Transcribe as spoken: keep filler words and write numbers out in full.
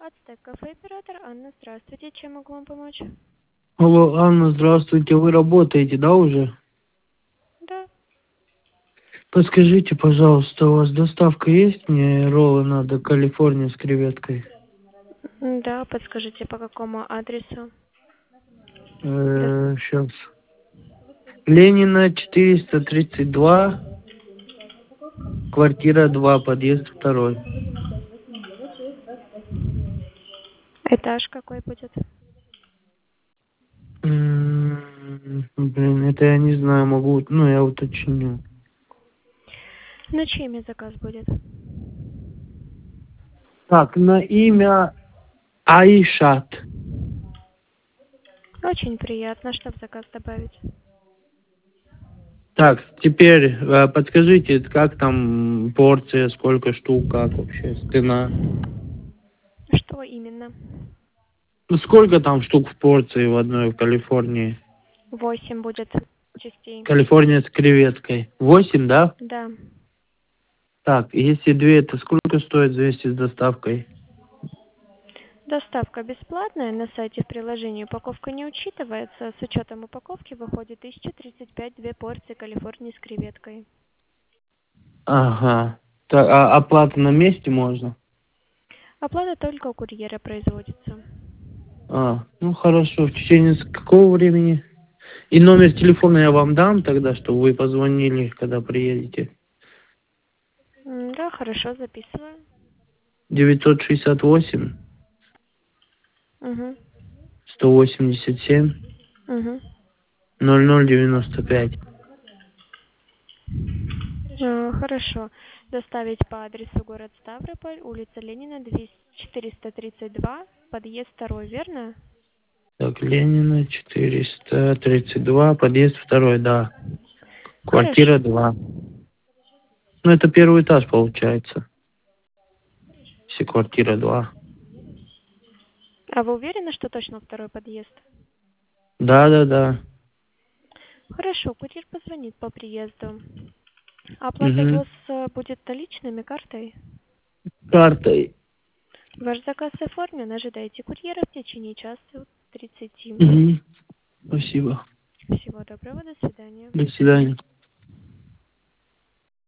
Ацтек кафе оператор Анна, здравствуйте. Чем могу вам помочь? Алло, Анна, здравствуйте. Вы работаете, да, уже? Да. Подскажите, пожалуйста, у вас доставка есть? Мне роллы надо, Калифорния с креветкой. Да, подскажите, по какому адресу? Э, сейчас. Ленина четыреста тридцать два, квартира два, подъезд второй. Этаж какой будет? М, Блин, это я не знаю, могу, ну, я уточню. На чье имя заказ будет? Так, на имя Аишат. Очень приятно, что в заказ добавить. Так, теперь э, подскажите, как там порция, сколько штук, как вообще, цена? Что именно? Ну, сколько там штук в порции в одной в Калифорнии? Восемь будет частей. Калифорния с креветкой. Восемь, да? Да. Так, если две, это сколько стоит вместе с доставкой? Доставка бесплатная, на сайте в приложении упаковка не учитывается. С учетом упаковки выходит тысяча тридцать пять две порции Калифорнии с креветкой. Ага. Так, а оплата на месте можно? Оплата только у курьера производится. А, ну хорошо. В течение с какого времени? И номер телефона я вам дам тогда, чтобы вы позвонили, когда приедете. М, Да, хорошо, записываю. девятьсот шестьдесят восемь Угу. сто восемьдесят семь Угу. ноль ноль девяносто пять. А, Хорошо. Доставить по адресу город Ставрополь, улица Ленина, двести четыреста тридцать два, подъезд второй, верно? Так, Ленина четыреста тридцать два, подъезд второй, да. Квартира Хорошо. два. Ну, это первый этаж получается. Если квартира два. А вы уверены, что точно второй подъезд? Да, да, да. Хорошо, курьер позвонит по приезду. Оплата Угу. ВОЗ э, будет наличными, картой? Картой. Ваш заказ оформлен, ожидайте курьера в течение часа тридцати. Угу. Спасибо. Всего доброго, до свидания. До свидания.